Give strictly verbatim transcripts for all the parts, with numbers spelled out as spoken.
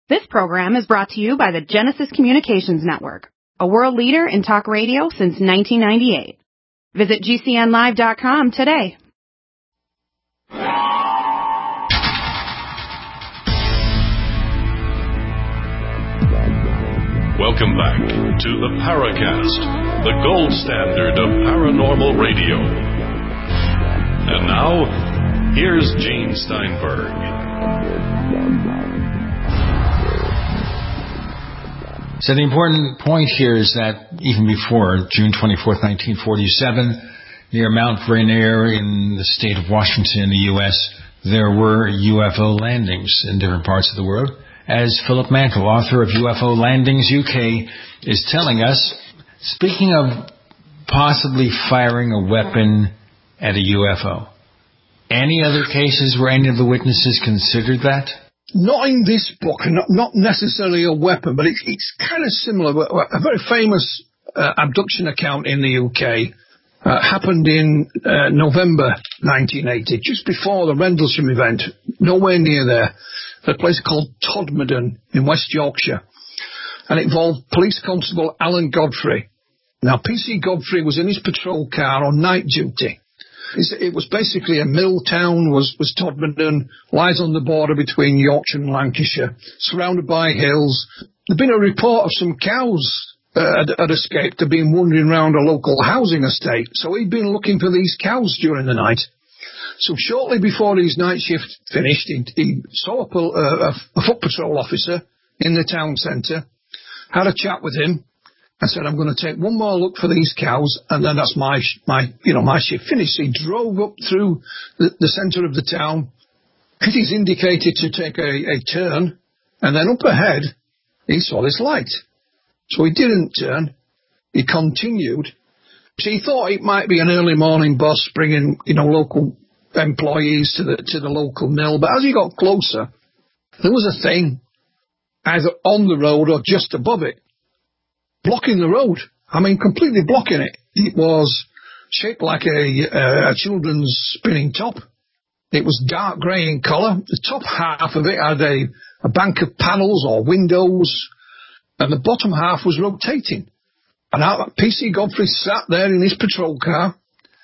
This program is brought to you by the Genesis Communications Network, a world leader in talk radio since nineteen ninety-eight. Visit G C N live dot com today. Welcome back to the Paracast, the gold standard of paranormal radio. And now, here's Gene Steinberg. So the important point here is that even before June twenty-fourth, nineteen forty-seven, near Mount Rainier in the state of Washington in the U S, there were U F O landings in different parts of the world. As Philip Mantle, author of U F O Landings U K, is telling us, speaking of possibly firing a weapon at a U F O, any other cases where any of the witnesses considered that? Not in this book, not, not necessarily a weapon, but it, it's kind of similar. A very famous uh, abduction account in the U K uh, happened in uh, November nineteen eighty, just before the Rendlesham event, nowhere near there, at a place called Todmorden in West Yorkshire. And it involved Police Constable Alan Godfrey. Now, P C Godfrey was in his patrol car on night duty. It was basically a mill town, was, was Todmorden, lies on the border between Yorkshire and Lancashire, surrounded by hills. There'd been a report of some cows uh, had, had escaped, had been wandering around a local housing estate. So he'd been looking for these cows during the night. So shortly before his night shift finished, he, he saw a, a, a foot patrol officer in the town centre, had a chat with him, and said, I'm going to take one more look for these cows, and then that's my, my, you know, my shift finished. He drove up through the, the centre of the town. It is indicated to take a, a turn, and then up ahead, he saw this light. So he didn't turn. He continued. So he thought it might be an early morning bus bringing, you know, local employees to the to the local mill. But as he got closer, there was a thing either on the road or just above it, blocking the road. I mean, completely blocking it. It was shaped like a, a, a children's spinning top. It was dark grey in colour. The top half of it had a, a bank of panels or windows, and the bottom half was rotating. And out, P C Godfrey sat there in his patrol car.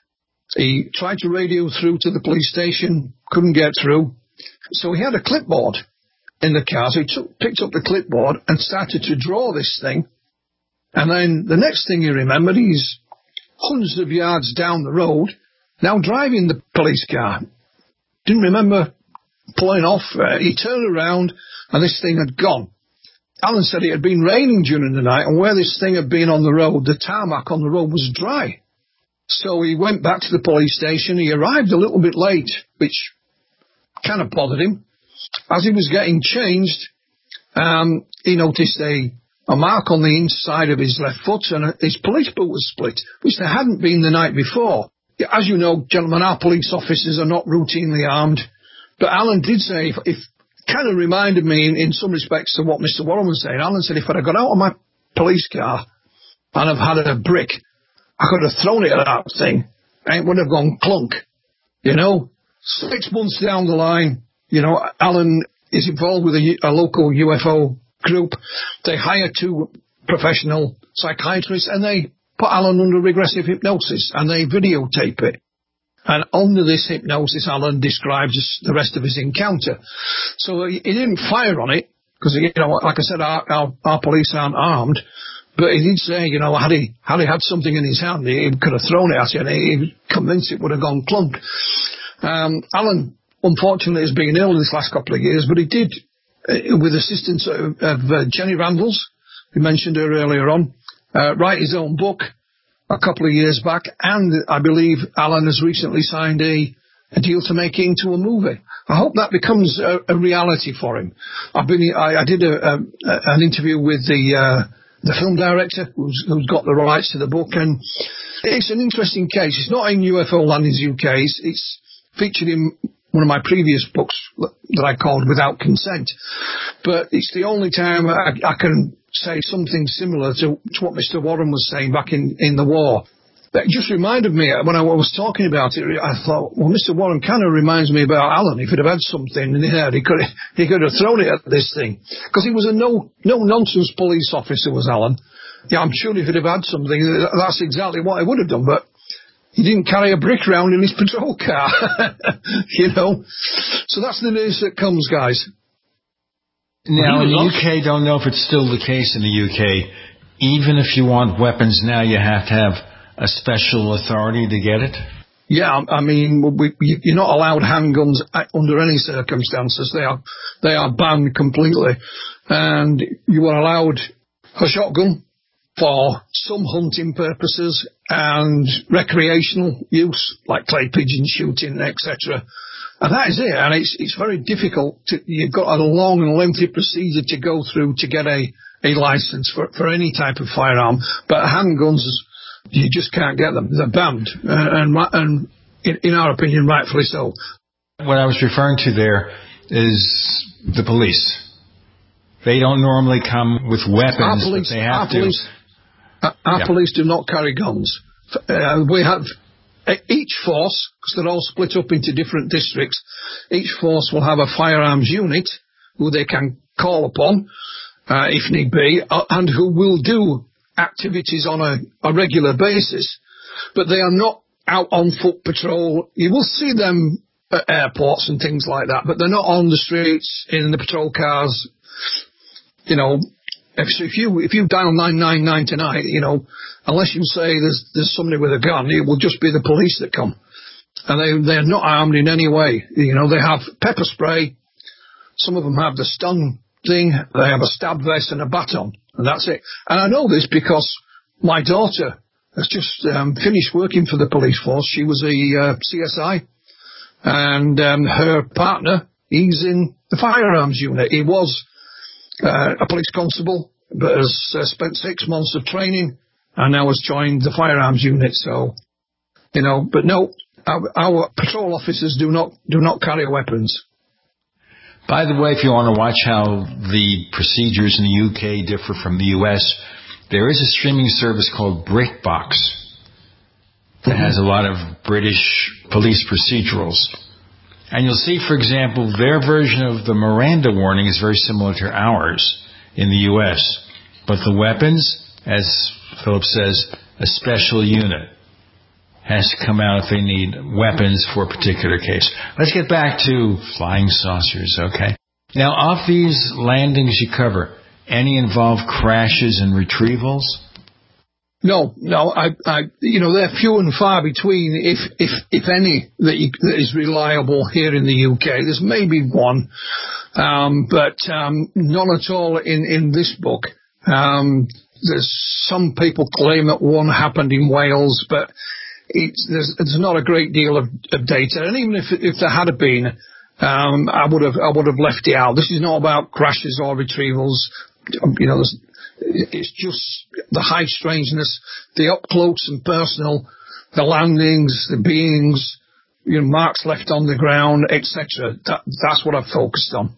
He tried to radio through to the police station, couldn't get through. So he had a clipboard in the car, so he took, picked up the clipboard and started to draw this thing. And then the next thing he remembered, he's hundreds of yards down the road, now driving the police car. Didn't remember pulling off. Uh, he turned around, and this thing had gone. Alan said it had been raining during the night, and where this thing had been on the road, the tarmac on the road was dry. So he went back to the police station. He arrived a little bit late, which kind of bothered him. As he was getting changed, um, he noticed a... a mark on the inside of his left foot, and his police boot was split, which there hadn't been the night before. As you know, gentlemen, our police officers are not routinely armed, but Alan did say, if, if kind of reminded me in, in some respects to what Mister Warren was saying. Alan said, if I'd have got out of my police car and have had a brick, I could have thrown it at that thing, and it would have gone clunk. You know, six months down the line, you know, Alan is involved with a, a local U F O group. They hire two professional psychiatrists, and they put Alan under regressive hypnosis, and they videotape it. And under this hypnosis, Alan describes the rest of his encounter. So he, he didn't fire on it, because, you know, like I said, our, our, our police aren't armed, but he did say, you know, had he, had he had something in his hand, he, he could have thrown it at you, and he, he was convinced it would have gone clunk. Um, Alan, unfortunately, has been ill this last couple of years, but he did, Uh, with assistance of, of uh, Jenny Randalls, who mentioned her earlier on, uh, write his own book a couple of years back, and I believe Alan has recently signed a, a deal to make it into a movie. I hope that becomes a, a reality for him. I've been, I, I did a, a, an interview with the uh, the film director who's, who's got the rights to the book, and it's an interesting case. It's not in U F O Landings U K. It's, it's featured in one of my previous books that I called Without Consent. But it's the only time I, I can say something similar to, to what Mister Warren was saying back in, in the war. that just reminded me, when I was talking about it, I thought, well, Mister Warren kind of reminds me about Alan. If he'd have had something in the head, he could he could have thrown it at this thing. Because he was a no, no-nonsense police officer, was Alan. Yeah, I'm sure if he'd have had something, that's exactly what he would have done, but he didn't carry a brick round in his patrol car, you know. So that's the news that comes, guys. Now, in the U K, don't know if it's still the case in the U K. Even if you want weapons now, you have to have a special authority to get it? Yeah, I mean, we, you're not allowed handguns under any circumstances. They are they are banned completely. And you are allowed a shotgun for some hunting purposes and recreational use, like clay pigeon shooting, et cetera. And that is it. And it's it's very difficult. To, you've got a long and lengthy procedure to go through to get a, a license for, for any type of firearm. But handguns, you just can't get them. They're banned. Uh, and and in, in our opinion, rightfully so. What I was referring to there is the police. They don't normally come with weapons, police, but they have our to. Police, our yeah. police do not carry guns. Uh, we have each force, because they're all split up into different districts, each force will have a firearms unit who they can call upon, uh, if need be, uh, and who will do activities on a, a regular basis. But they are not out on foot patrol. You will see them at airports and things like that, but they're not on the streets in the patrol cars. You know, if, if you if you dial nine nine nine tonight, you know, unless you say there's there's somebody with a gun, it will just be the police that come, and they they're not armed in any way. You know, they have pepper spray. Some of them have the stun thing. They have a stab vest and a baton, and that's it. And I know this because my daughter has just um, finished working for the police force. She was a uh, C S I, and um, her partner, he's in the firearms unit. He was uh, a police constable, but has uh, spent six months of training and now has joined the firearms unit. So, you know, but no, our, our patrol officers do not do not carry weapons. By the way, if you want to watch how the procedures in the U K differ from the U S, there is a streaming service called BritBox that mm-hmm. has a lot of British police procedurals. And you'll see, for example, their version of the Miranda warning is very similar to ours in the U S. But the weapons, as Philip says, a special unit has to come out if they need weapons for a particular case. Let's get back to flying saucers, okay? Now, of these landings you cover, any involve crashes and retrievals? No, no. I, I, you know, they're few and far between, if if if any, that, you, that is reliable here in the U K. There's maybe one, um, but um, none at all in in this book. Um, there's some people claim that one happened in Wales, but it's, there's, there's not a great deal of, of data. And even if if there had been, um, I would have I would have left it out. This is not about crashes or retrievals. You know, it's just the high strangeness, the up close and personal, the landings, the beings, you know, marks left on the ground, et cetera. That, that's what I've focused on.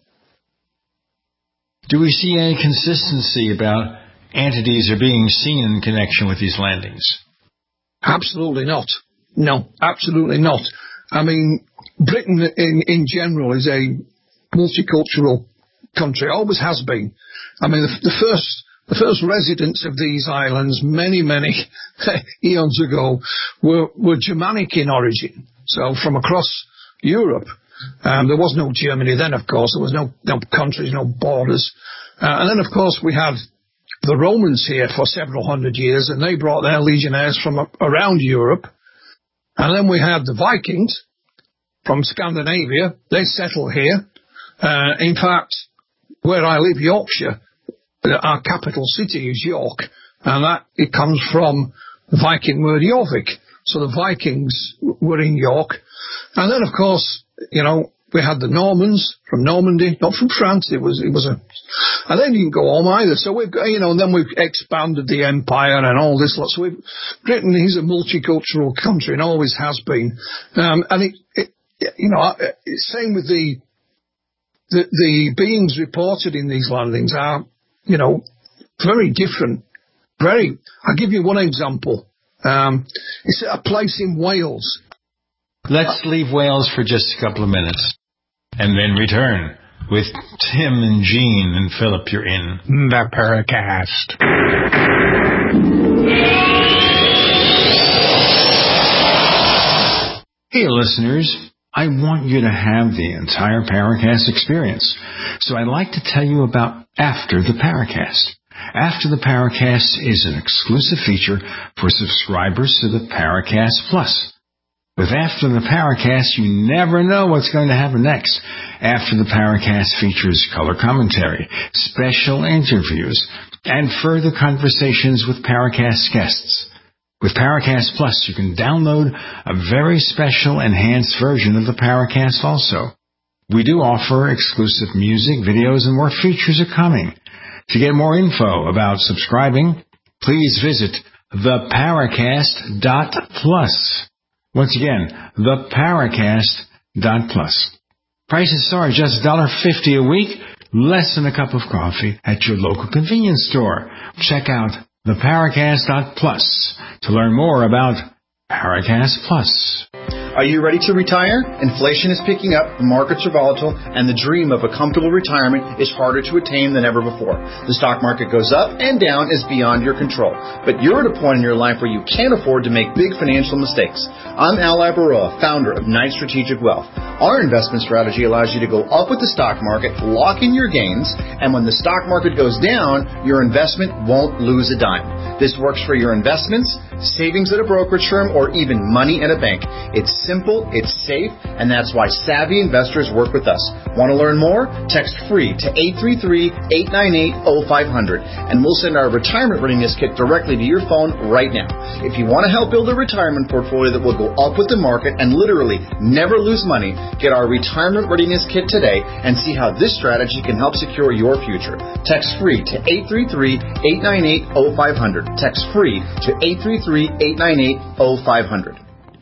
Do we see any consistency about entities are being seen in connection with these landings? Absolutely not. No, absolutely not. I mean, Britain in, in general is a multicultural country, always has been. I mean, the, the first the first residents of these islands many, many eons ago were, were Germanic in origin, so from across Europe. Um, there was no Germany then, of course. There was no, no countries, no borders. Uh, and then, of course, we had the Romans here for several hundred years, and they brought their legionnaires from a, around Europe. And then we had the Vikings from Scandinavia. They settled here. Uh, in fact, where I live, Yorkshire, our capital city is York, and that it comes from the Viking word Jorvik. So the Vikings were in York. And then, of course, you know, we had the Normans from Normandy, not from France. It was, it was a, and they didn't go home either. So we've got, you know, and then we've expanded the empire and all this lot. So we've, Britain is a multicultural country and always has been. Um, and it, it, you know, same with the, the, the beings reported in these landings are, you know, very different. Very, I'll give you one example. Um, It's at a place in Wales. Let's leave Wales for just a couple of minutes and then return with Tim and Gene and Philip. You're in the Paracast. Hey, listeners. I want you to have the entire Paracast experience. So I'd like to tell you about After the Paracast. After the Paracast is an exclusive feature for subscribers to the Paracast Plus. With After the Paracast, you never know what's going to happen next. After the Paracast features color commentary, special interviews, and further conversations with Paracast guests. With Paracast Plus, you can download a very special enhanced version of the Paracast also. We do offer exclusive music, videos, and more features are coming. To get more info about subscribing, please visit the paracast dot plus. Once again, the paracast dot plus. Prices start just one dollar fifty a week, less than a cup of coffee at your local convenience store. Check out the paracast dot plus to learn more about Paracast Plus. Are you ready to retire? Inflation is picking up, the markets are volatile, and the dream of a comfortable retirement is harder to attain than ever before. The stock market goes up and down is beyond your control. But you're at a point in your life where you can't afford to make big financial mistakes. I'm Al Labaroa, founder of Knight Strategic Wealth. Our investment strategy allows you to go up with the stock market, lock in your gains, and when the stock market goes down, your investment won't lose a dime. This works for your investments, savings at a brokerage firm, or even money in a bank. It's simple, it's safe, and that's why savvy investors work with us. Want to learn more? Text FREE to eight three three, eight nine eight, oh five hundred, and we'll send our retirement readiness kit directly to your phone right now. If you want to help build a retirement portfolio that will go up with the market and literally never lose money, get our retirement readiness kit today and see how this strategy can help secure your future. Text FREE to eight three three, eight nine eight, oh five hundred. Text FREE to eight three three, eight nine eight, oh five hundred.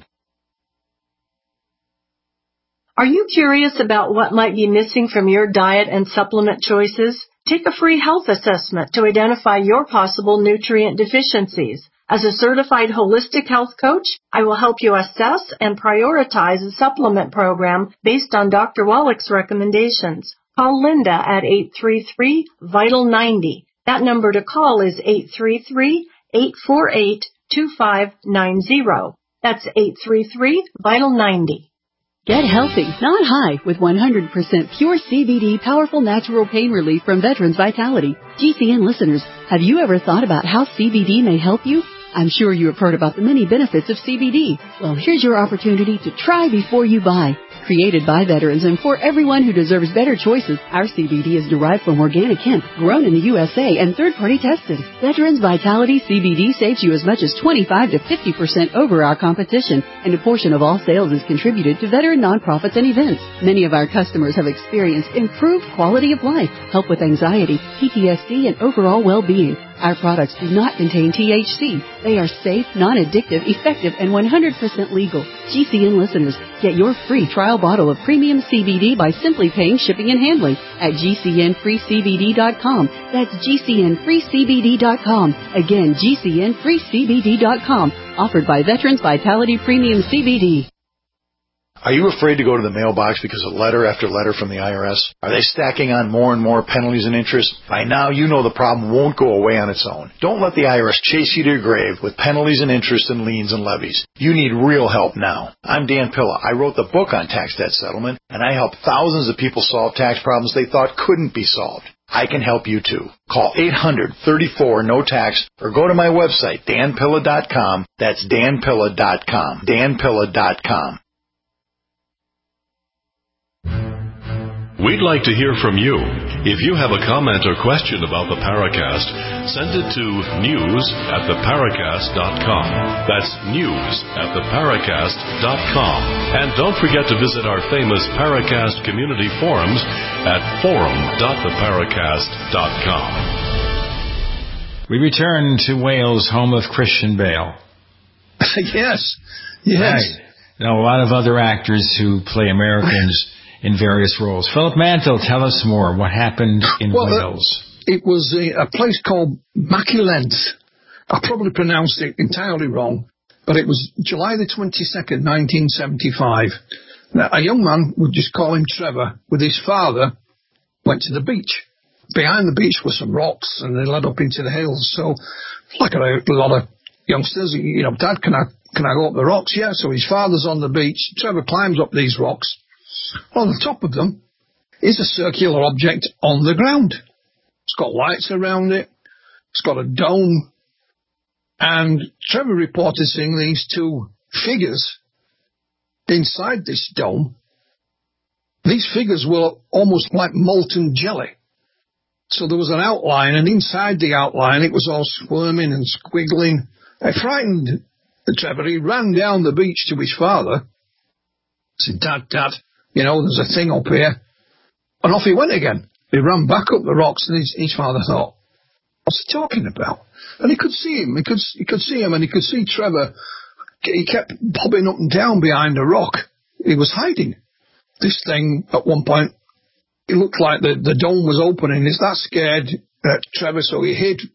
Are you curious about what might be missing from your diet and supplement choices? Take a free health assessment to identify your possible nutrient deficiencies. As a certified holistic health coach, I will help you assess and prioritize a supplement program based on Doctor Wallach's recommendations. Call Linda at eight three three, vital ninety. That number to call is eight three three, eight four eight, two five nine zero. That's eight three three, vital ninety. Get healthy, not high, with one hundred percent pure C B D powerful natural pain relief from Veterans Vitality. G C N listeners, have you ever thought about how C B D may help you? I'm sure you have heard about the many benefits of C B D. Well, here's your opportunity to try before you buy. Created by veterans and for everyone who deserves better choices, our C B D is derived from organic hemp, grown in the U S A and third-party tested. Veterans Vitality C B D saves you as much as twenty-five to fifty percent over our competition, and a portion of all sales is contributed to veteran nonprofits and events. Many of our customers have experienced improved quality of life, help with anxiety, P T S D, and overall well-being. Our products do not contain T H C. They are safe, non-addictive, effective, and one hundred percent legal. G C N listeners, get your free trial bottle of premium C B D by simply paying shipping and handling at G C N free C B D dot com. That's G C N free C B D dot com. Again, G C N free C B D dot com. Offered by Veterans Vitality Premium C B D. Are you afraid to go to the mailbox because of letter after letter from the I R S? Are they stacking on more and more penalties and interest? By now, you know the problem won't go away on its own. Don't let the I R S chase you to your grave with penalties and interest and liens and levies. You need real help now. I'm Dan Pilla. I wrote the book on tax debt settlement, and I help thousands of people solve tax problems they thought couldn't be solved. I can help you too. Call eight hundred, thirty-four, no tax or go to my website, dan pilla dot com. That's dan pilla dot com. dan pilla dot com. We'd like to hear from you. If you have a comment or question about the Paracast, send it to news at the paracast dot com. That's news at the paracast dot com. And don't forget to visit our famous Paracast community forums at forum dot the paracast dot com. We return to Wales, home of Christian Bale. yes. Yes. Right. Now, a lot of other actors who play Americans in various roles. Philip Mantle, tell us more. What happened in well, Wales? Uh, it was a, a place called Machylent. I probably pronounced it entirely wrong. But it was July the twenty-second, nineteen seventy-five. Now, a young man, we'll just call him Trevor, with his father, went to the beach. Behind the beach were some rocks, and they led up into the hills. So, like a, a lot of youngsters, you know, Dad, can I can I go up the rocks? Yeah. So his father's on the beach. Trevor climbs up these rocks. On the top of them is a circular object on the ground. It's got lights around it. It's got a dome. And Trevor reported seeing these two figures inside this dome. These figures were almost like molten jelly. So there was an outline, and inside the outline it was all squirming and squiggling. It frightened Trevor. He ran down the beach to his father. Said, Dad, Dad, you know, there's a thing up here. And off he went again. He ran back up the rocks, and his, his father thought, what's he talking about? And he could see him. He could he could see him, and he could see Trevor. He kept bobbing up and down behind a rock. He was hiding. This thing, at one point, it looked like the, the dome was opening. He's that scared, uh, Trevor, so he hid.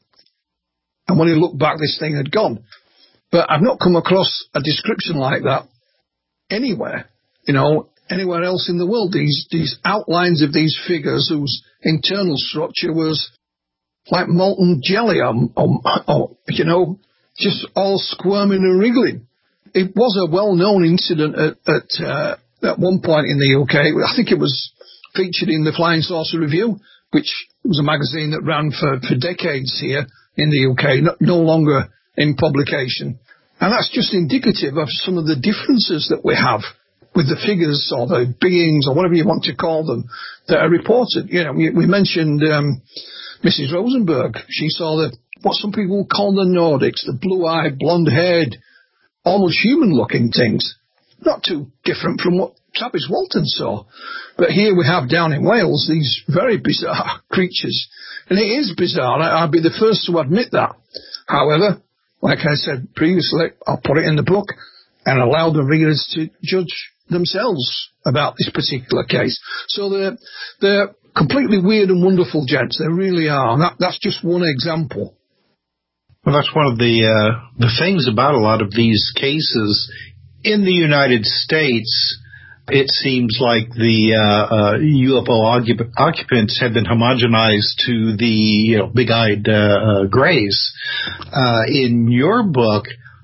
And when he looked back, this thing had gone. But I've not come across a description like that anywhere, you know, anywhere else in the world. These these outlines of these figures whose internal structure was like molten jelly, or, or, or you know, just all squirming and wriggling. It was a well-known incident at at, uh, at one point in the U K. I think it was featured in the Flying Saucer Review, which was a magazine that ran for, for decades here in the U K, no, no longer in publication. And that's just indicative of some of the differences that we have with the figures or the beings or whatever you want to call them that are reported. You know, we, we mentioned um, Missus Rosenberg. She saw the what some people call the Nordics, the blue-eyed, blonde-haired, almost human-looking things. Not too different from what Travis Walton saw. But here we have down in Wales these very bizarre creatures. And it is bizarre. I'll be the first to admit that. However, like I said previously, I'll put it in the book and allow the readers to judge themselves about this particular case. So they're, they're completely weird and wonderful, gents. They really are. And that, that's just one example. Well, that's one of the uh, the things about a lot of these cases in the United States. It seems like the uh, uh, U F O occup- occupants have been homogenized to the you know, big-eyed uh, uh, grays. Uh, in your book,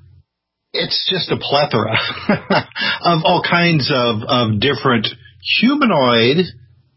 it's just a plethora of all kinds of, of different humanoid,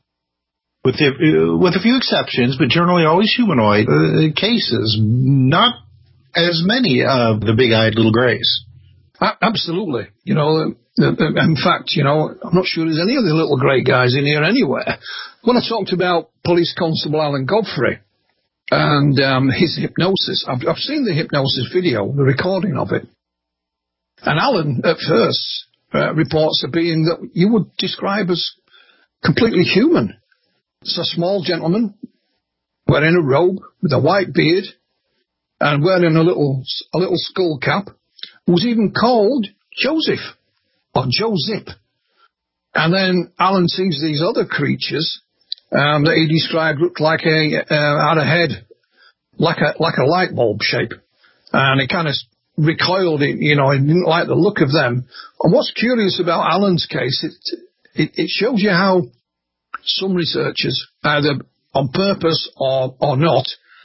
with the, uh, with a few exceptions, but generally always humanoid uh, cases. Not as many of the big-eyed little grays. Absolutely. You know, in fact, you know, I'm not sure there's any of the little grey guys in here anywhere. When I talked about Police Constable Alan Godfrey and um, his hypnosis, I've, I've seen the hypnosis video, the recording of it. And Alan, at first, uh, reports a being that you would describe as completely human. It's a small gentleman wearing a robe with a white beard and wearing a little a little skull cap, was even called Joseph or Joseph. And then Alan sees these other creatures um, that he described looked like a uh, had a head like a like a light bulb shape, and he kind of recoiled. It, you know, he didn't like the look of them. And what's curious about Alan's case, it it, it shows you how some researchers, either on purpose or or not,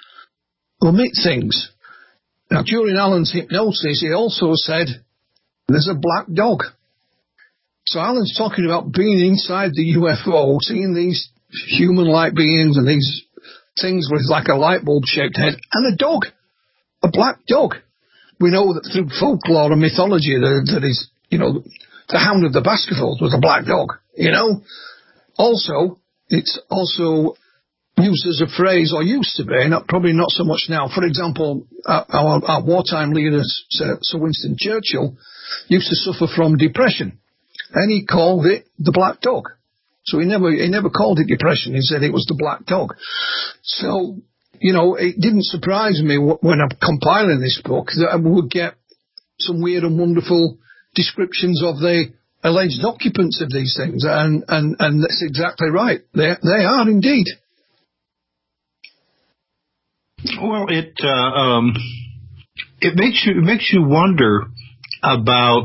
omit things. Now, during Alan's hypnosis, he also said, there's a black dog. So Alan's talking about being inside the U F O, seeing these human-like beings and these things with like a light bulb-shaped head, and a dog, a black dog. We know that through folklore and mythology that, that is, you know, the Hound of the Baskervilles was a black dog, you know. Also, it's also used as a phrase, or used to be, not probably not so much now. For example, our, our, our wartime leader, Sir, Sir Winston Churchill, used to suffer from depression, and he called it the black dog. So he never he never called it depression. He said it was the black dog. So, you know, it didn't surprise me when I'm compiling this book that I would get some weird and wonderful descriptions of the alleged occupants of these things, and and and that's exactly right. They they are indeed. Well, it uh, um, it makes you it makes you wonder about,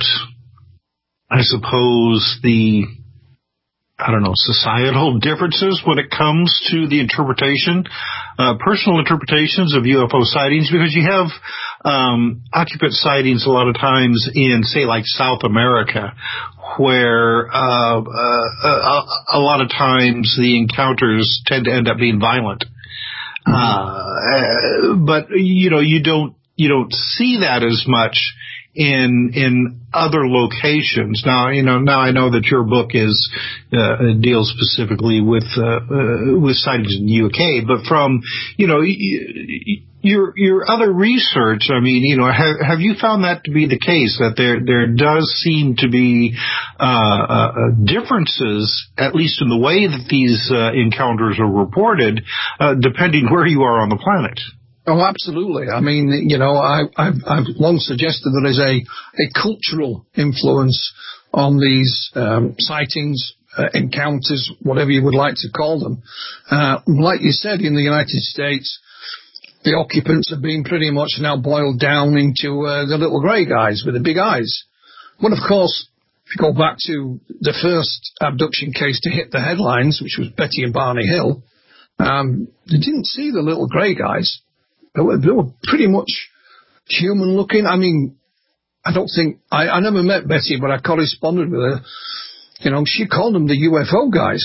I suppose, the, I don't know, societal differences when it comes to the interpretation, uh, personal interpretations of U F O sightings, because you have um, occupant sightings a lot of times in, say, like South America, where uh, uh, a, a lot of times the encounters tend to end up being violent. Mm-hmm. Uh, but, you know, you don't, you don't see that as much in, in other locations. Now, you know, now I know that your book is, uh, deals specifically with, uh, uh, with sightings in the U K, but from, you know, your, your other research, I mean, you know, have, have you found that to be the case, that there, there does seem to be, uh, uh, differences, at least in the way that these, uh, encounters are reported, uh, depending where you are on the planet? Oh, absolutely. I mean, you know, I, I've, I've long suggested there is a, a cultural influence on these um, sightings, uh, encounters, whatever you would like to call them. Uh, like you said, in the United States, the occupants have been pretty much now boiled down into uh, the little grey guys with the big eyes. Well, of course, if you go back to the first abduction case to hit the headlines, which was Betty and Barney Hill, um, they didn't see the little grey guys. They were, they were pretty much human-looking. I mean, I don't think... I, I never met Betty, but I corresponded with her. You know, she called them the U F O guys.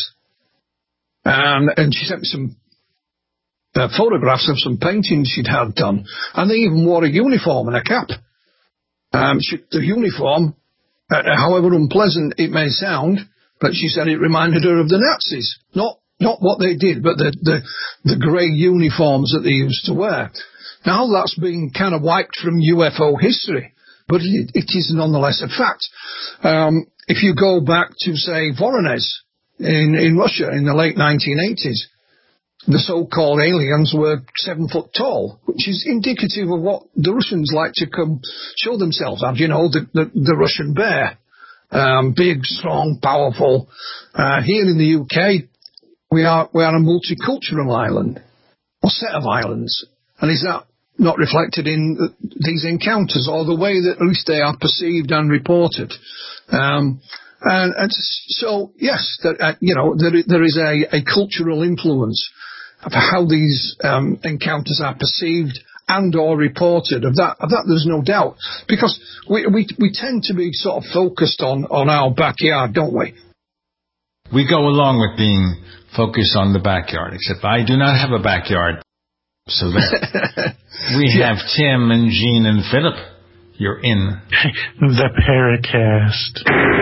And, and she sent me some uh, photographs of some paintings she'd had done. And they even wore a uniform and a cap. Um, she, the uniform, uh, however unpleasant it may sound, but she said it reminded her of the Nazis. Not Not what they did, but the, the, the grey uniforms that they used to wear. Now that's been kind of wiped from U F O history, but it, it is nonetheless a fact. Um, if you go back to, say, Voronezh in, in Russia in the late nineteen eighties, the so-called aliens were seven foot tall, which is indicative of what the Russians like to come show themselves as, you know, the, the, the Russian bear. Um, big, strong, powerful. Uh, here in the U K, We are we are a multicultural island, or set of islands, and is that not reflected in the, these encounters, or the way that at least they are perceived and reported? Um, and, and so, yes, that, uh, you know, there, there is a, a cultural influence of how these um, encounters are perceived and or reported. Of that, of that, there's no doubt, because we we we tend to be sort of focused on on our backyard, don't we? We go along with being focused on the backyard, except I do not have a backyard. So there. We yeah. have Tim and Jean and Philip. You're in the Paracast.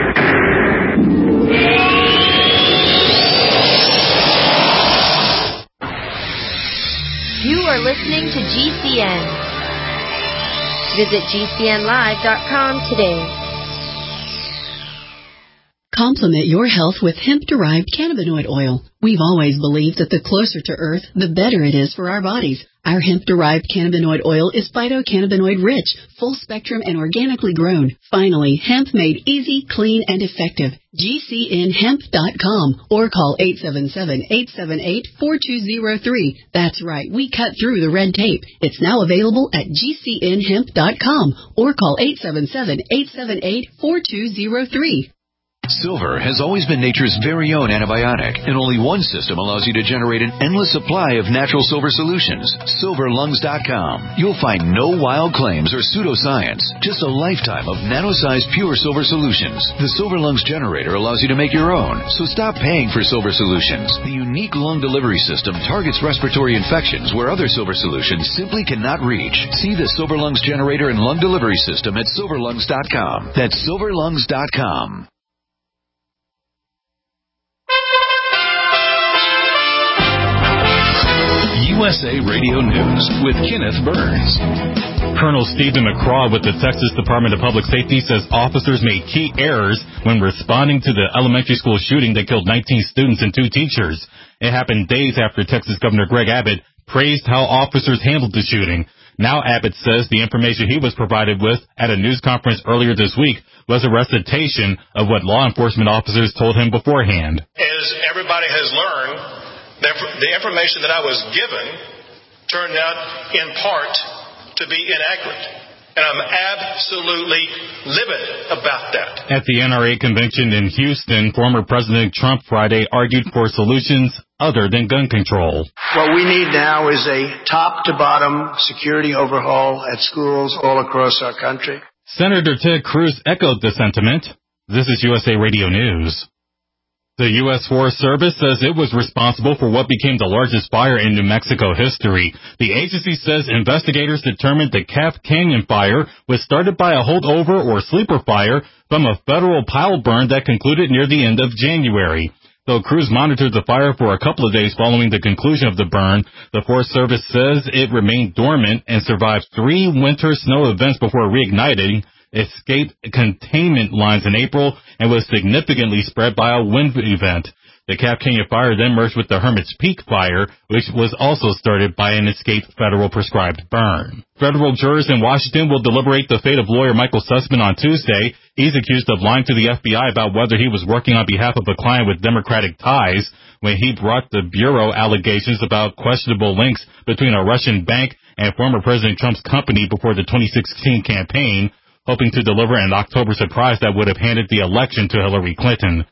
You are listening to G C N. Visit G C N live dot com today. Complement your health with hemp-derived cannabinoid oil. We've always believed that the closer to Earth, the better it is for our bodies. Our hemp-derived cannabinoid oil is phytocannabinoid-rich, full-spectrum, and organically grown. Finally, hemp made easy, clean, and effective. G C N hemp dot com or call eight seven seven, eight seven eight, four two zero three. That's right, we cut through the red tape. It's now available at G C N hemp dot com or call eight seven seven, eight seven eight, four two zero three. Silver has always been nature's very own antibiotic, and only one system allows you to generate an endless supply of natural silver solutions. silver lungs dot com. You'll find no wild claims or pseudoscience, just a lifetime of nano-sized pure silver solutions. The Silver Lungs generator allows you to make your own, so stop paying for silver solutions. The unique lung delivery system targets respiratory infections where other silver solutions simply cannot reach. See the Silver Lungs generator and lung delivery system at silver lungs dot com. That's silver lungs dot com. U S A Radio News with Kenneth Burns. Colonel Stephen McCraw with the Texas Department of Public Safety says officers made key errors when responding to the elementary school shooting that killed nineteen students and two teachers. It happened days after Texas Governor Greg Abbott praised how officers handled the shooting. Now Abbott says the information he was provided with at a news conference earlier this week was a recitation of what law enforcement officers told him beforehand. As everybody has learned, the information that I was given turned out in part to be inaccurate. And I'm absolutely livid about that. At the N R A convention in Houston, former President Trump Friday argued for solutions other than gun control. What we need now is a top-to-bottom security overhaul at schools all across our country. Senator Ted Cruz echoed the sentiment. This is U S A Radio News. The U S Forest Service says it was responsible for what became the largest fire in New Mexico history. The agency says investigators determined the Calf Canyon fire was started by a holdover or sleeper fire from a federal pile burn that concluded near the end of January. Though Cruz monitored the fire for a couple of days following the conclusion of the burn, the Forest Service says it remained dormant and survived three winter snow events before reigniting, escaped containment lines in April, and was significantly spread by a wind event. The Calf Canyon fire then merged with the Hermit's Peak fire, which was also started by an escaped federal prescribed burn. Federal jurors in Washington will deliberate the fate of lawyer Michael Sussman on Tuesday. He's accused of lying to the F B I about whether he was working on behalf of a client with Democratic ties when he brought the Bureau allegations about questionable links between a Russian bank and former President Trump's company before the twenty sixteen campaign, hoping to deliver an October surprise that would have handed the election to Hillary Clinton.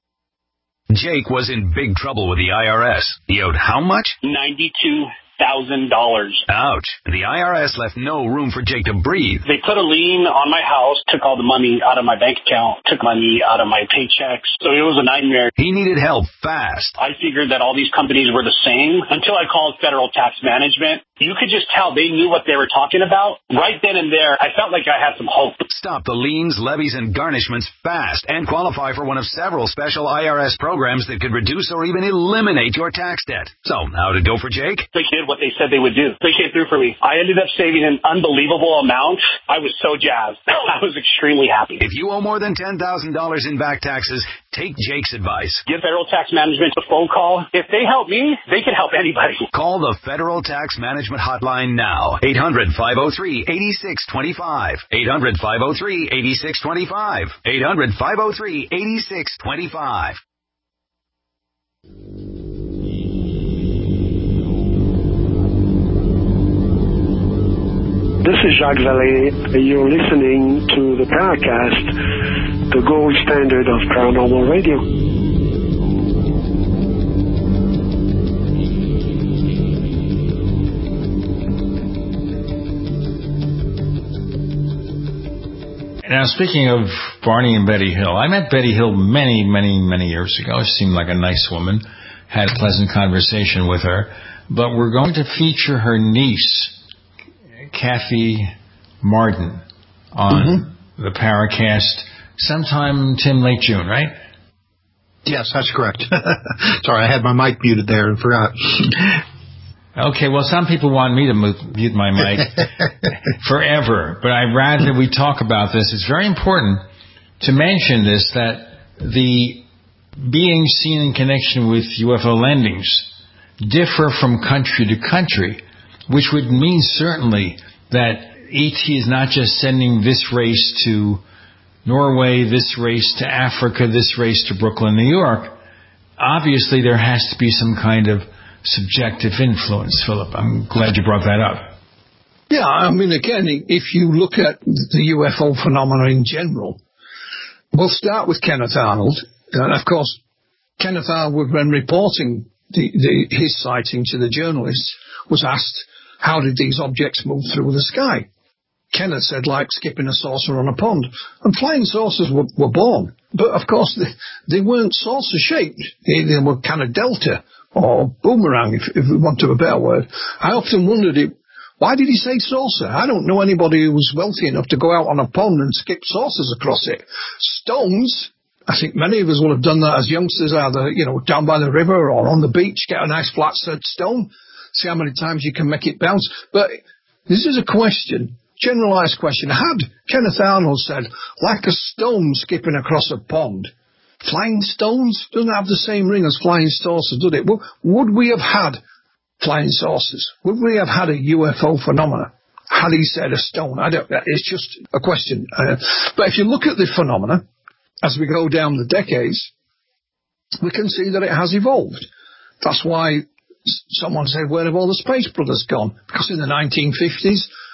Jake was in big trouble with the I R S. He owed how much? ninety-two thousand dollars. Ouch. The I R S left no room for Jake to breathe. They put a lien on my house, took all the money out of my bank account, took money out of my paychecks. So it was a nightmare. He needed help fast. I figured that all these companies were the same until I called Federal Tax Management. You could just tell they knew what they were talking about. Right then and there, I felt like I had some hope. Stop the liens, levies, and garnishments fast and qualify for one of several special I R S programs that could reduce or even eliminate your tax debt. So, how'd it go for Jake? They did what they said they would do. They came through for me. I ended up saving an unbelievable amount. I was so jazzed. I was extremely happy. If you owe more than ten thousand dollars in back taxes, take Jake's advice. Give Federal Tax Management a phone call. If they help me, they can help anybody. Call the Federal Tax Management Hotline now. eight hundred, five oh three, eight six two five. eight hundred, five oh three, eight six two five. eight hundred, five oh three, eight six two five. This is Jacques Vallée. You're listening to the Paracast, the gold standard of paranormal radio. Now, speaking of Barney and Betty Hill, I met Betty Hill many, many, many years ago. She seemed like a nice woman. Had a pleasant conversation with her. But we're going to feature her niece, Kathy Martin, on mm-hmm. the Paracast sometime, Tim, late June, right? Yes, that's correct. Sorry, I had my mic muted there and forgot. Okay, well, some people want me to mute my mic forever, but I'd rather we talk about this. It's very important to mention this, that the beings seen in connection with U F O landings differ from country to country, which would mean certainly that E T is not just sending this race to Norway, this race to Africa, this race to Brooklyn, New York. Obviously, there has to be some kind of subjective influence, Philip. I'm glad you brought that up. Yeah, I mean, again, if you look at the U F O phenomena in general, we'll start with Kenneth Arnold. And of course, Kenneth Arnold, when reporting the, the, his sighting to the journalists, was asked, how did these objects move through the sky? Kenneth said, like skipping a saucer on a pond. And flying saucers were, were born. But, of course, they, they weren't saucer-shaped. They, they were kind of delta, or boomerang, if, if we want to have a better word. I often wondered, it, why did he say saucer? I don't know anybody who was wealthy enough to go out on a pond and skip saucers across it. Stones, I think many of us will have done that as youngsters, either, you know, down by the river or on the beach, get a nice flat stone, see how many times you can make it bounce. But this is a question, generalized question. Had Kenneth Arnold said, like a stone skipping across a pond, flying stones doesn't have the same ring as flying saucers, does it? Would we have had flying saucers? Would we have had a U F O phenomena had he said a stone? I don't. It's just a question. Uh, but if you look at the phenomena as we go down the decades, we can see that it has evolved. That's why someone said, where have all the Space Brothers gone? Because in the nineteen fifties,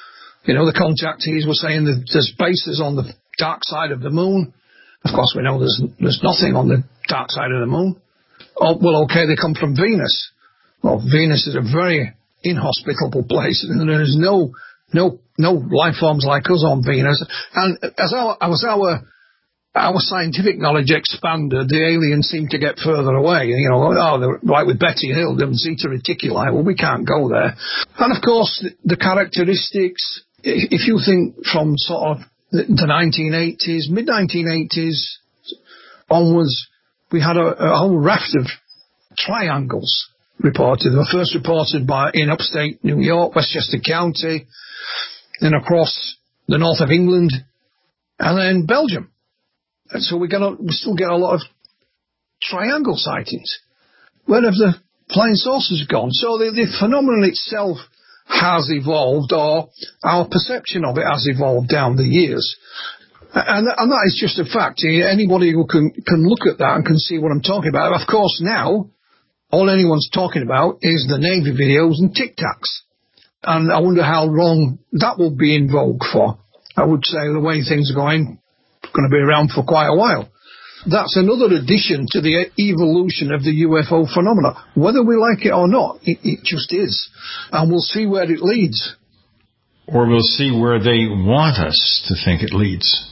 You know, the contactees were saying that there's bases on the dark side of the moon. Of course, we know there's there's nothing on the dark side of the moon. Oh, well, okay, they come from Venus. Well, Venus is a very inhospitable place, and there's no no no life forms like us on Venus. And as our as our our scientific knowledge expanded, the aliens seem to get further away. You know, oh, they're like with Betty Hill, them Zeta Reticuli. Well, we can't go there. And of course, the, the characteristics. If you think from sort of the nineteen eighties, mid nineteen eighties onwards, we had a, a whole raft of triangles reported. They were first reported by in upstate New York, Westchester County, then across the north of England, and then Belgium. And so we get a, we still get a lot of triangle sightings. Where have the flying saucers gone? So the, the phenomenon itself has evolved, or our perception of it has evolved down the years. And, and that is just a fact. Anybody who can, can look at that and can see what I'm talking about. Of course, now, all anyone's talking about is the Navy videos and Tic Tacs. And I wonder how long that will be in vogue for. I would say the way things are going, it's going to be around for quite a while. That's another addition to the evolution of the U F O phenomena. Whether we like it or not, it, it just is. And we'll see where it leads. Or we'll see where they want us to think it leads.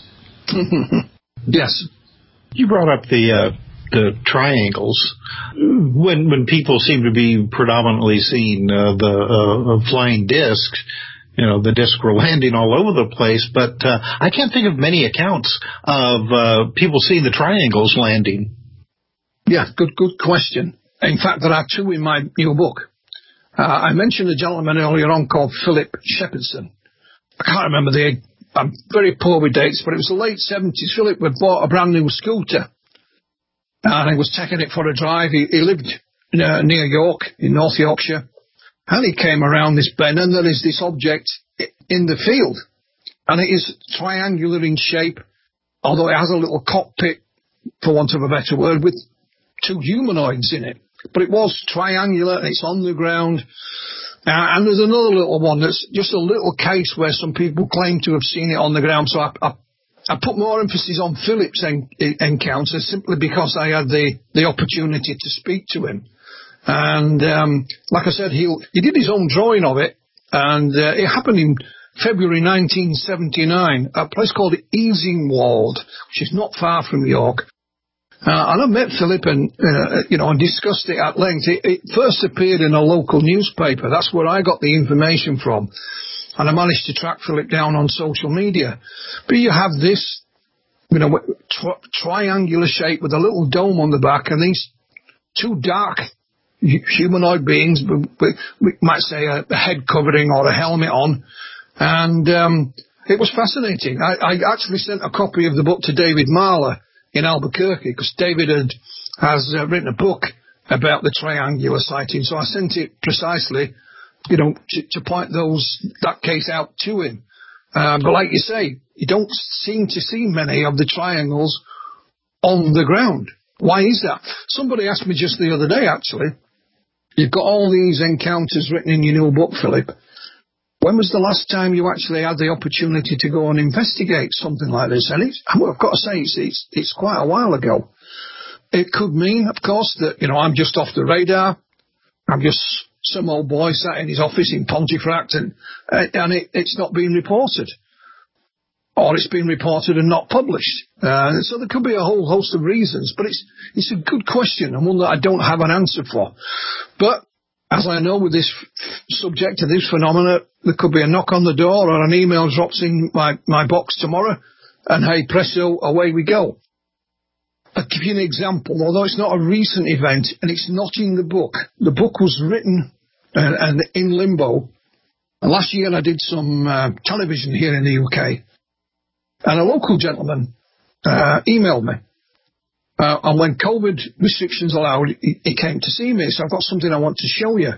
Yes. You brought up the uh, the triangles. When when people seem to be predominantly seeing uh, the uh, flying discs, you know, the discs were landing all over the place, but uh, I can't think of many accounts of uh, people seeing the triangles landing. Yeah, good good question. In fact, there are two in my new book. Uh, I mentioned a gentleman earlier on called Philip Shepherdson. I can't remember the... I'm very poor with dates, but it was the late seventies. Philip had bought a brand new scooter, and he was taking it for a drive. He, he lived uh, near York, in North Yorkshire. And he came around this bend, and there is this object in the field. And it is triangular in shape, although it has a little cockpit, for want of a better word, with two humanoids in it. But it was triangular, and it's on the ground. Uh, and there's another little one that's just a little case where some people claim to have seen it on the ground. So I, I, I put more emphasis on Philip's en- encounter simply because I had the, the opportunity to speak to him. And um, like I said, he he did his own drawing of it, and uh, it happened in February nineteen seventy-nine, a place called Easingwold, which is not far from York. Uh, and I met Philip and, uh, you know, and discussed it at length. It, it first appeared in a local newspaper. That's where I got the information from. And I managed to track Philip down on social media. But you have this, you know, tri- triangular shape with a little dome on the back, and these two dark humanoid beings, we might say a head covering or a helmet on. And um, it was fascinating. I, I actually sent a copy of the book to David Marler in Albuquerque, because David had, has uh, written a book about the triangular sighting. So I sent it precisely, you know, to, to point those that case out to him. Uh, but like you say, you don't seem to see many of the triangles on the ground. Why is that? Somebody asked me just the other day, actually, you've got all these encounters written in your new book, Philip. When was the last time you actually had the opportunity to go and investigate something like this? And it's, I've got to say, it's, it's, it's quite a while ago. It could mean, of course, that, you know, I'm just off the radar. I'm just some old boy sat in his office in Pontefract, and, and it, it's not being reported. Or it's been reported and not published. Uh, so there could be a whole host of reasons. But it's, it's a good question, and one that I don't have an answer for. But as I know with this f- subject to this phenomena, there could be a knock on the door or an email drops in my, my box tomorrow, and hey, presto, away we go. I'll give you an example, although it's not a recent event, and it's not in the book. The book was written uh, and in limbo. And last year I did some uh, television here in the U K, and a local gentleman uh, emailed me. Uh, and when COVID restrictions allowed, he, he came to see me. So I've got something I want to show you.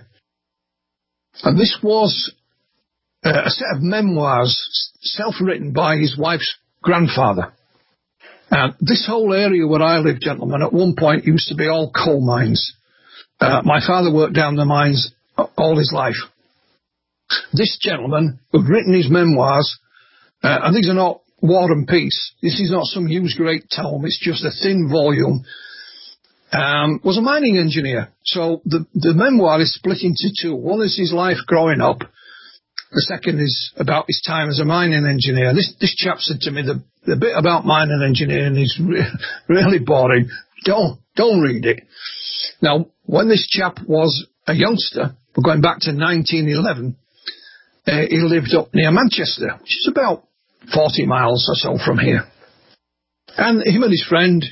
And this was uh, a set of memoirs self-written by his wife's grandfather. And this whole area where I live, gentlemen, at one point used to be all coal mines. Uh, my father worked down the mines all his life. this gentleman who'd written his memoirs, uh, and these are not War and Peace. This is not some huge great tome. It's just a thin volume. Um, was a mining engineer. So the, the memoir is split into two. One is his life growing up. The second is about his time as a mining engineer. This, this chap said to me, the, the bit about mining engineering is re- really boring. Don't, don't read it. Now, when this chap was a youngster, we're going back to nineteen eleven, uh, he lived up near Manchester, which is about forty miles or so from here. And him and his friend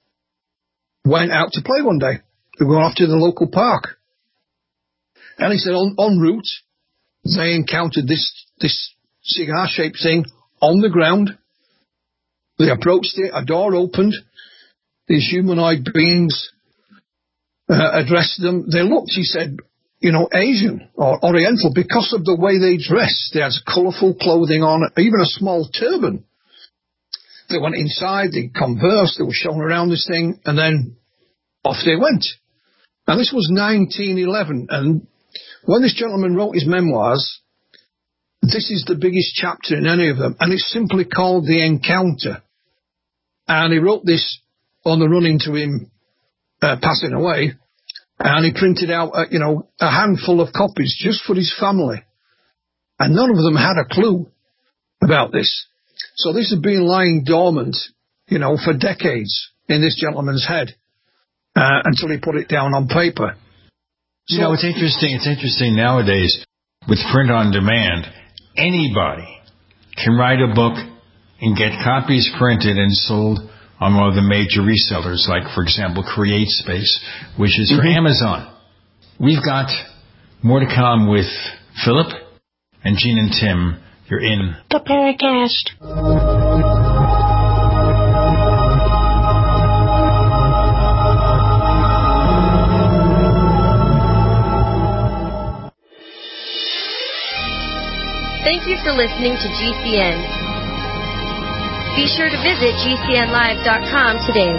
went out to play one day. They were going off to the local park. And he said on, en route, they encountered this, this cigar-shaped thing on the ground. They approached it, a door opened. These humanoid beings uh, addressed them. They looked, he said, you know, Asian or Oriental because of the way they dressed. They had colourful clothing on, even a small turban. They went inside, they conversed, they were shown around this thing, and then off they went. Now, this was nineteen eleven, and when this gentleman wrote his memoirs, this is the biggest chapter in any of them, and it's simply called The Encounter. And he wrote this on the run into him uh, passing away, and he printed out, uh, you know, a handful of copies just for his family. And none of them had a clue about this. So this had been lying dormant, you know, for decades in this gentleman's head uh, until he put it down on paper. You so, know, it's interesting. It's interesting nowadays with print on demand. Anybody can write a book and get copies printed and sold on one of the major resellers, like, for example, CreateSpace, which is for mm-hmm. Amazon. We've got more to come with Philip and Gene and Tim. You're in the Paracast. Thank you for listening to G C N. Be sure to visit G C N live dot com today.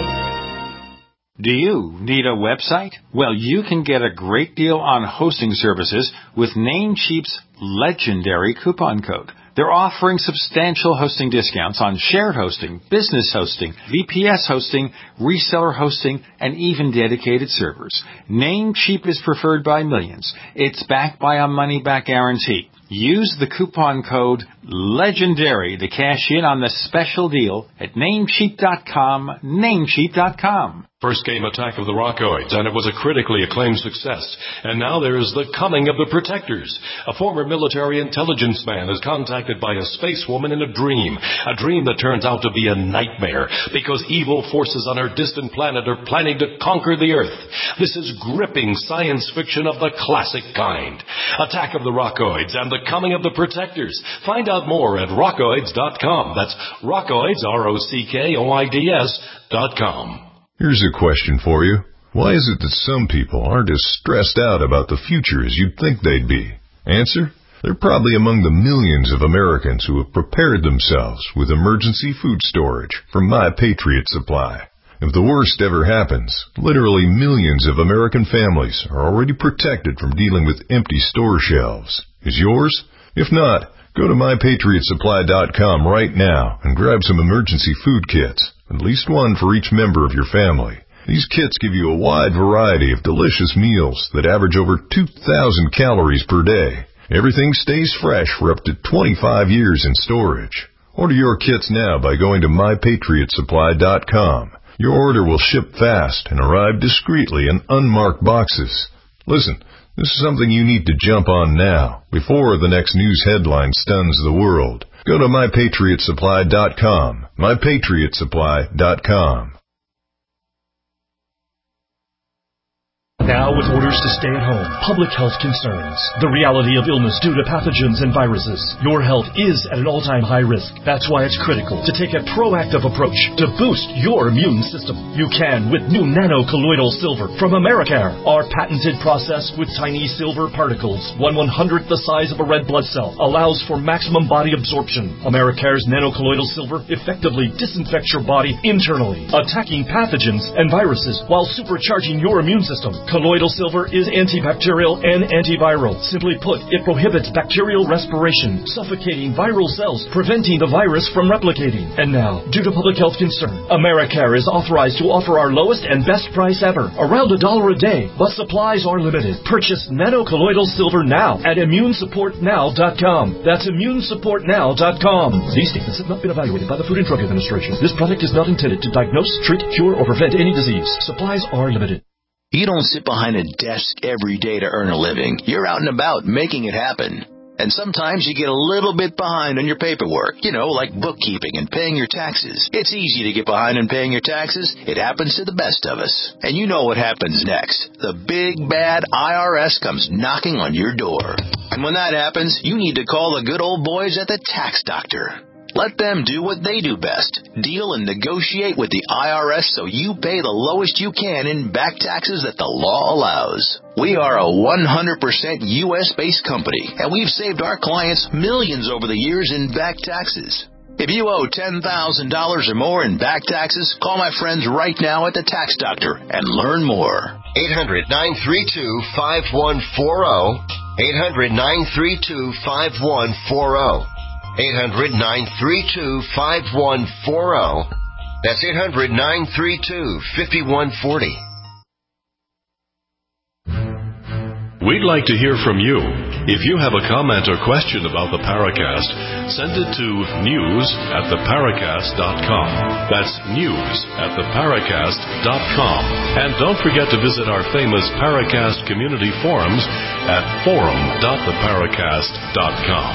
Do you need a website? Well, you can get a great deal on hosting services with Namecheap's legendary coupon code. They're offering substantial hosting discounts on shared hosting, business hosting, V P S hosting, reseller hosting, and even dedicated servers. Namecheap is preferred by millions. It's backed by a money-back guarantee. Use the coupon code LEGENDARY to cash in on the special deal at Namecheap dot com, Namecheap dot com. First came Attack of the Rockoids, and it was a critically acclaimed success. And now there is The Coming of the Protectors. A former military intelligence man is contacted by a space woman in a dream. A dream that turns out to be a nightmare because evil forces on her distant planet are planning to conquer the Earth. This is gripping science fiction of the classic kind. Attack of the Rockoids and The Coming of the Protectors. Find out more at rockoids dot com. That's Rockoids, R O C K O I D S dot com. Here's a question for you. Why is it that some people aren't as stressed out about the future as you'd think they'd be? Answer? They're probably among the millions of Americans who have prepared themselves with emergency food storage from My Patriot Supply. If the worst ever happens, literally millions of American families are already protected from dealing with empty store shelves. Is yours? If not, go to my patriot supply dot com right now and grab some emergency food kits, at least one for each member of your family. These kits give you a wide variety of delicious meals that average over two thousand calories per day. Everything stays fresh for up to twenty-five years in storage. Order your kits now by going to my patriot supply dot com. Your order will ship fast and arrive discreetly in unmarked boxes. Listen, this is something you need to jump on now, before the next news headline stuns the world. Go to my patriot supply dot com. my patriot supply dot com. Now, with orders to stay at home, public health concerns, the reality of illness due to pathogens and viruses, your health is at an all-time high risk. That's why it's critical to take a proactive approach to boost your immune system. You can with new nano-colloidal silver from Americare. Our patented process with tiny silver particles, one one-hundredth the size of a red blood cell, allows for maximum body absorption. Americare's nano-colloidal silver effectively disinfects your body internally, attacking pathogens and viruses while supercharging your immune system. Colloidal silver is antibacterial and antiviral. Simply put, it prohibits bacterial respiration, suffocating viral cells, preventing the virus from replicating. And now, due to public health concern, Americare is authorized to offer our lowest and best price ever, around a dollar a day, but supplies are limited. Purchase nanocolloidal silver now at immune support now dot com. That's immune support now dot com. These statements have not been evaluated by the Food and Drug Administration. This product is not intended to diagnose, treat, cure, or prevent any disease. Supplies are limited. You don't sit behind a desk every day to earn a living. You're out and about making it happen. And sometimes you get a little bit behind on your paperwork, you know, like bookkeeping and paying your taxes. It's easy to get behind on paying your taxes. It happens to the best of us. And you know what happens next. The big, bad I R S comes knocking on your door. And when that happens, you need to call the good old boys at the Tax Doctor. Let them do what they do best. Deal and negotiate with the I R S so you pay the lowest you can in back taxes that the law allows. We are a one hundred percent U S-based company, and we've saved our clients millions over the years in back taxes. If you owe ten thousand dollars or more in back taxes, call my friends right now at the Tax Doctor and learn more. eight hundred, nine three two, five one four zero. eight hundred, nine three two, five one four zero. eight hundred, nine three two, five one four zero. That's eight hundred, nine three two, five one four zero. We'd like to hear from you. If you have a comment or question about the Paracast, send it to news at the paracast dot com. That's news at the paracast dot com. And don't forget to visit our famous Paracast community forums at forum dot the paracast dot com.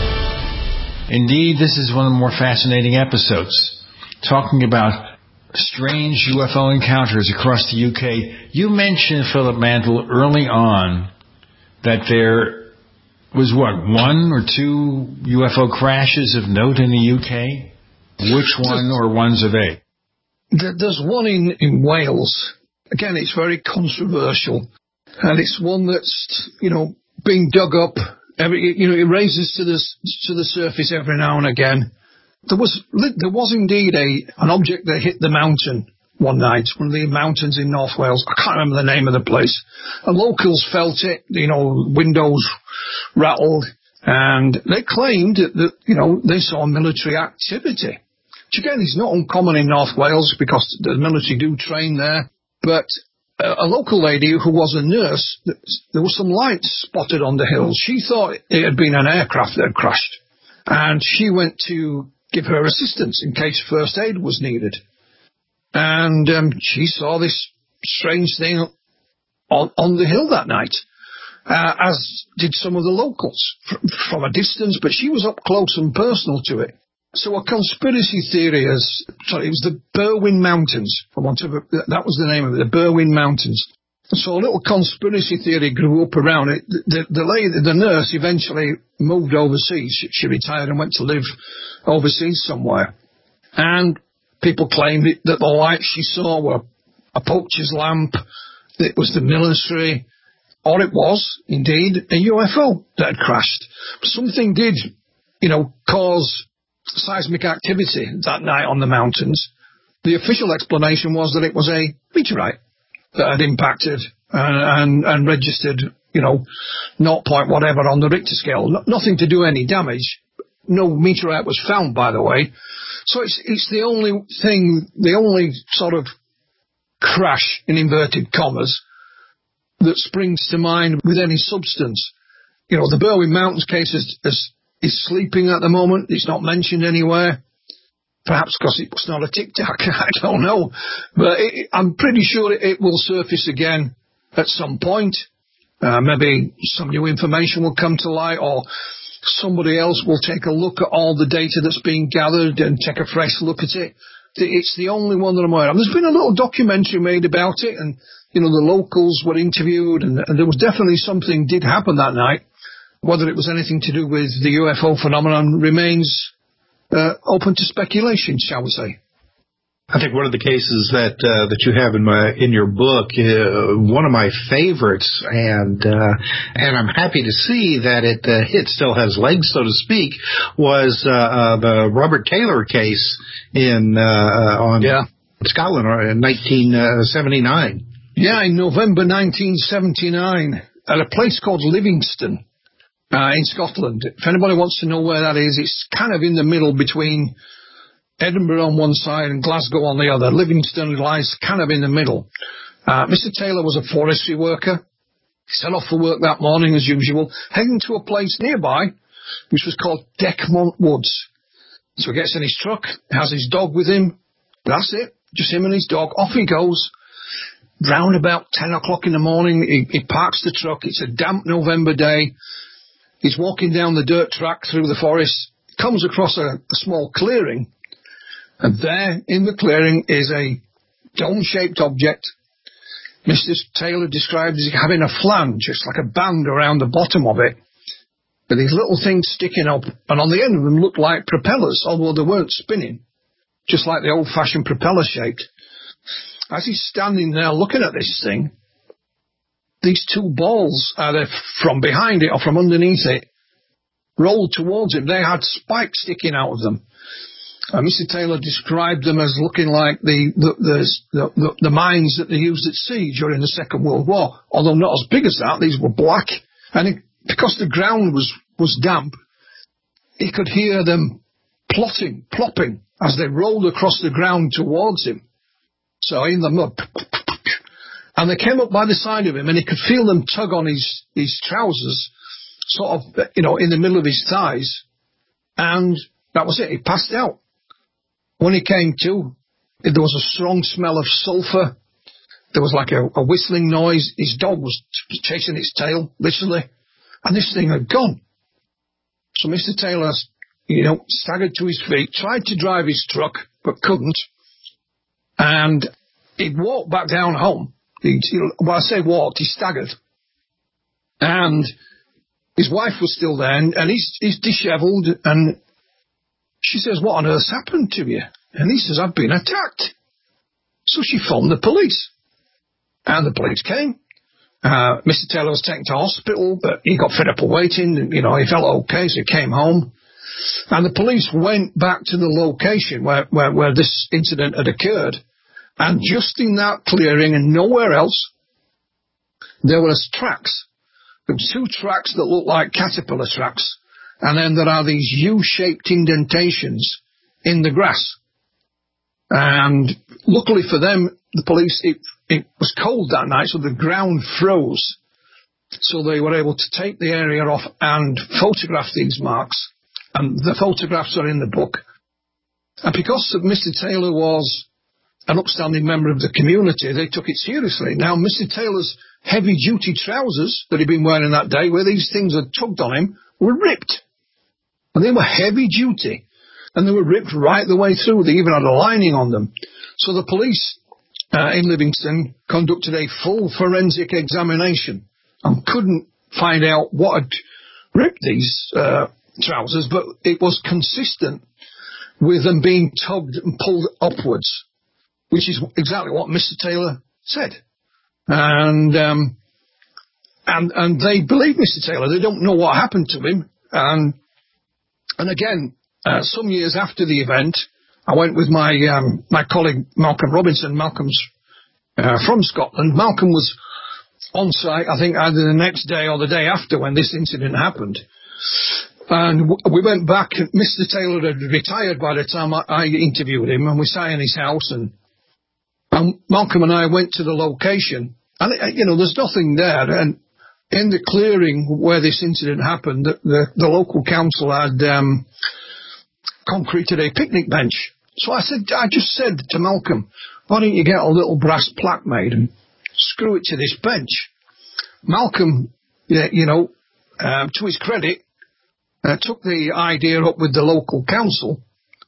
Indeed, this is one of the more fascinating episodes, talking about strange U F O encounters across the U K. You mentioned, Philip Mantle, early on that there was, what, one or two U F O crashes of note in the U K? Which one or ones are they? There's one in, in Wales. Again, it's very controversial. And it's one that's, you know, being dug up. Every, you know, it raises to the to the surface every now and again. There was there was indeed a an object that hit the mountain one night, one of the mountains in North Wales. I can't remember the name of the place. And locals felt it. You know, windows rattled, and they claimed that, that you know they saw military activity, which again is not uncommon in North Wales because the military do train there. But a local lady who was a nurse, there were some lights spotted on the hills. She thought it had been an aircraft that had crashed, and she went to give her assistance in case first aid was needed. And um, she saw this strange thing on, on the hill that night, uh, as did some of the locals from, from a distance, but she was up close and personal to it. So a conspiracy theory is, sorry, it was the Berwyn Mountains. I want to, that was the name of it, the Berwyn Mountains. So a little conspiracy theory grew up around it. The, the, the lady, the nurse, eventually moved overseas. She, she retired and went to live overseas somewhere. And people claimed it, that the lights she saw were a poacher's lamp. It was the military, or it was indeed a U F O that had crashed. Something did, you know, cause seismic activity that night on the mountains. The official explanation was that it was a meteorite that had impacted and, and, and registered, you know, zero point whatever on the Richter scale. No, nothing to do any damage. No meteorite was found, by the way. So it's it's the only thing, the only sort of crash, in inverted commas, that springs to mind with any substance. You know, the Berwyn Mountains case is, is, is sleeping at the moment. It's not mentioned anywhere. Perhaps because it was not a tic-tac. I don't know. But it, I'm pretty sure it, it will surface again at some point. Uh, maybe some new information will come to light, or somebody else will take a look at all the data that's being gathered and take a fresh look at it. It's the only one that I'm aware of. There's been a little documentary made about it, and, you know, the locals were interviewed, and, and there was definitely something did happen that night. Whether it was anything to do with the U F O phenomenon remains uh, open to speculation, shall we say. I think one of the cases that uh, that you have in my in your book, uh, one of my favorites, and uh, and I'm happy to see that it uh, it still has legs, so to speak, was uh, uh, the Robert Taylor case in uh, on yeah. Scotland in nineteen seventy-nine. Yeah, in November nineteen seventy-nine, at a place called Livingston uh, in Scotland. If anybody wants to know where that is, it's kind of in the middle between Edinburgh on one side and Glasgow on the other. Livingston lies kind of in the middle. Uh, Mister Taylor was a forestry worker. He set off for work that morning as usual, heading to a place nearby, which was called Deckmont Woods. So he gets in his truck, has his dog with him. That's it, just him and his dog. Off he goes. Round about ten o'clock in the morning, he, he parks the truck. It's a damp November day. He's walking down the dirt track through the forest, comes across a, a small clearing, and there in the clearing is a dome-shaped object. Mister Taylor described as having a flange, just like a band around the bottom of it, with these little things sticking up, and on the end of them looked like propellers, although they weren't spinning, just like the old-fashioned propeller shaped. As he's standing there looking at this thing, these two balls, either from behind it or from underneath it, rolled towards him. They had spikes sticking out of them. Uh, Mister Taylor described them as looking like the the, the the the mines that they used at sea during the Second World War, although not as big as that. These were black, and it, because the ground was, was damp, he could hear them plotting, plopping, as they rolled across the ground towards him. So in the mud, and they came up by the side of him, and he could feel them tug on his, his trousers, sort of, you know, in the middle of his thighs, and that was it. He passed out. When he came to, there was a strong smell of sulphur. There was like a, a whistling noise. His dog was chasing its tail, literally, and this thing had gone. So Mister Taylor, you know, staggered to his feet, tried to drive his truck, but couldn't. And he walked back down home. He, he, well, I say walked, he staggered. And his wife was still there, and, and he's, he's dishevelled, and she says, "What on earth's happened to you?" And he says, "I've been attacked." So she phoned the police. And the police came. Uh, Mister Taylor was taken to hospital, but he got fed up of waiting. And, you know, he felt okay, so he came home. And the police went back to the location where, where, where this incident had occurred. And just in that clearing and nowhere else, there were tracks. There were two tracks that looked like caterpillar tracks. And then there are these U-shaped indentations in the grass. And luckily for them, the police, it, it was cold that night, so the ground froze. So they were able to take the area off and photograph these marks. And the photographs are in the book. And because Mister Taylor was an upstanding member of the community, they took it seriously. Now, Mister Taylor's heavy-duty trousers that he'd been wearing that day, where these things had tugged on him, were ripped. And they were heavy-duty. And they were ripped right the way through. They even had a lining on them. So the police uh, in Livingston conducted a full forensic examination and couldn't find out what had ripped these uh, trousers, but it was consistent with them being tugged and pulled upwards, which is exactly what Mister Taylor said. And um, and and they believe Mister Taylor. They don't know what happened to him. And and again, uh, some years after the event, I went with my um, my colleague Malcolm Robinson. Malcolm's uh, from Scotland. Malcolm was on site, I think, either the next day or the day after when this incident happened. And w- we went back. Mister Taylor had retired by the time I, I interviewed him, and we sat in his house, and, and Malcolm and I went to the location. And, it, you know, there's nothing there. And in the clearing where this incident happened, the, the, the local council had um, concreted a picnic bench. So I said, I just said to Malcolm, "Why don't you get a little brass plaque made and screw it to this bench?" Malcolm, you know, uh, to his credit, uh, took the idea up with the local council,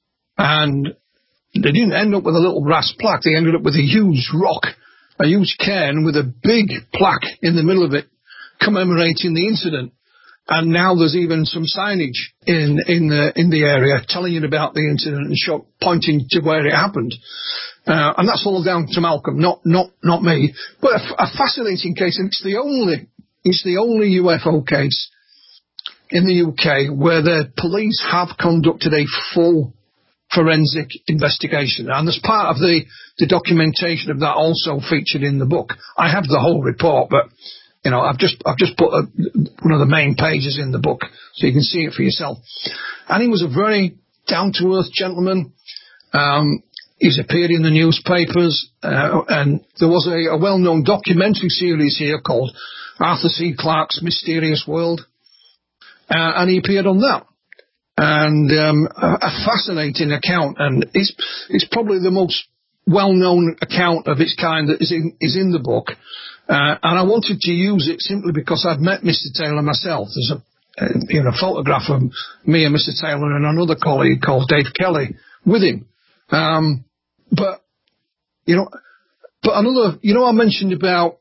and they didn't end up with a little brass plaque. They ended up with a huge rock, a huge cairn with a big plaque in the middle of it commemorating the incident. And now there's even some signage in in the in the area telling you about the incident and show, pointing to where it happened. Uh, and that's all down to Malcolm, not not not me. But a, a fascinating case, and it's the only it's the only U F O case in the U K where the police have conducted a full forensic investigation. And as part of the, the documentation of that also featured in the book. I have the whole report, but, you know, I've just, I've just put a, one of the main pages in the book so you can see it for yourself. And he was a very down-to-earth gentleman. Um, he's appeared in the newspapers, uh, and there was a, a well-known documentary series here called Arthur C. Clarke's Mysterious World, uh, and he appeared on that. And um, a, a fascinating account, and it's, it's probably the most well-known account of its kind that is in, is in the book. Uh, and I wanted to use it simply because I'd met Mister Taylor myself. There's a, a you know, photograph of me and Mister Taylor and another colleague called Dave Kelly with him. Um, but, you know, but another, you know, I mentioned about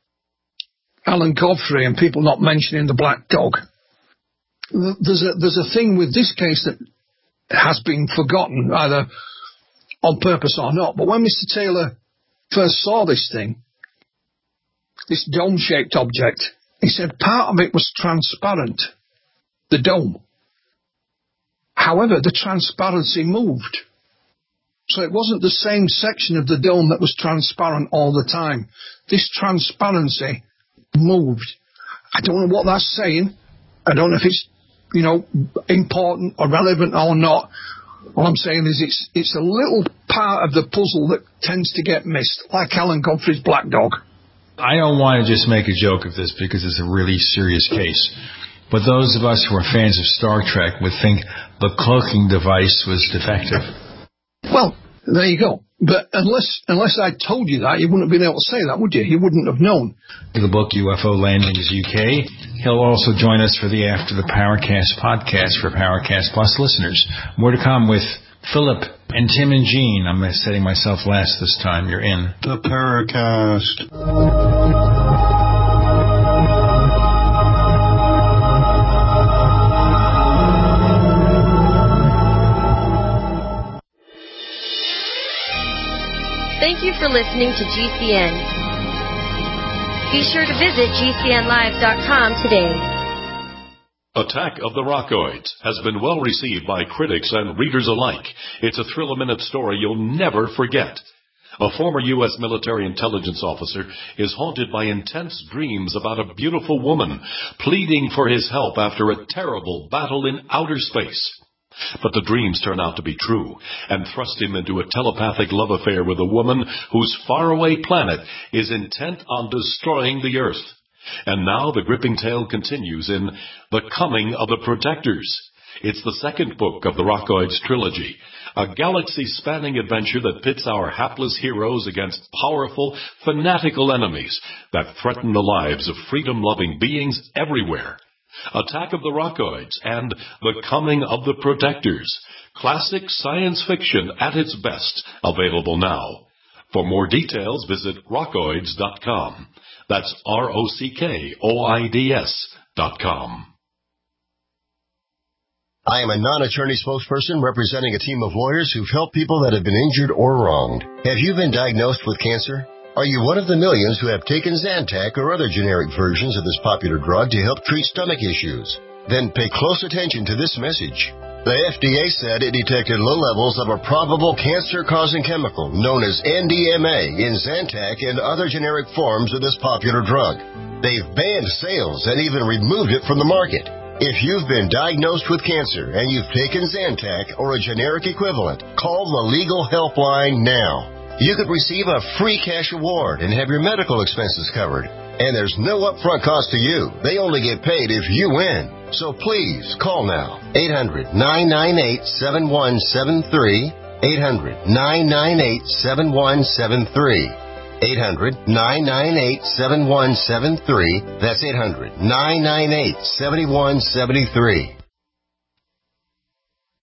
Alan Godfrey and people not mentioning the black dog. There's a, there's a thing with this case that has been forgotten, either on purpose or not. But when Mister Taylor first saw this thing, this dome-shaped object, he said part of it was transparent, the dome. However, the transparency moved. So it wasn't the same section of the dome that was transparent all the time. This transparency moved. I don't know what that's saying. I don't know if it's, you know, important or relevant or not. All I'm saying is it's it's a little part of the puzzle that tends to get missed, like Alan Godfrey's black dog. I don't want to just make a joke of this because it's a really serious case. But those of us who are fans of Star Trek would think the cloaking device was defective. Well, there you go. But unless unless I told you that, you wouldn't have been able to say that, would you? You wouldn't have known. The book U F O Landings U K. He'll also join us for the After the Paracast podcast for Paracast Plus listeners. More to come with Philip and Tim and Jean. I'm setting myself last this time. You're in the Paracast. Thank you for listening to G C N. Be sure to visit G C N live dot com today. Attack of the Rockoids has been well received by critics and readers alike. It's a thrill-a-minute story you'll never forget. A former U S military intelligence officer is haunted by intense dreams about a beautiful woman pleading for his help after a terrible battle in outer space. But the dreams turn out to be true and thrust him into a telepathic love affair with a woman whose faraway planet is intent on destroying the Earth. And now the gripping tale continues in The Coming of the Protectors. It's the second book of the Rockoids trilogy, a galaxy-spanning adventure that pits our hapless heroes against powerful, fanatical enemies that threaten the lives of freedom-loving beings everywhere. Attack of the Rockoids and The Coming of the Protectors. Classic science fiction at its best. Available now. For more details, visit rockoids dot com. That's R O C K O I D S dot com. I am a non-attorney spokesperson representing a team of lawyers who've helped people that have been injured or wronged. Have you been diagnosed with cancer? Are you one of the millions who have taken Zantac or other generic versions of this popular drug to help treat stomach issues? Then pay close attention to this message. The F D A said it detected low levels of a probable cancer-causing chemical known as N D M A in Zantac and other generic forms of this popular drug. They've banned sales and even removed it from the market. If you've been diagnosed with cancer and you've taken Zantac or a generic equivalent, call the Legal Helpline now. You could receive a free cash award and have your medical expenses covered. And there's no upfront cost to you. They only get paid if you win. So please, call now. eight hundred, nine nine eight, seven one seven three. eight hundred, nine nine eight, seven one seven three. eight hundred, nine nine eight, seven one seven three. That's eight hundred, nine nine eight, seven one seven three.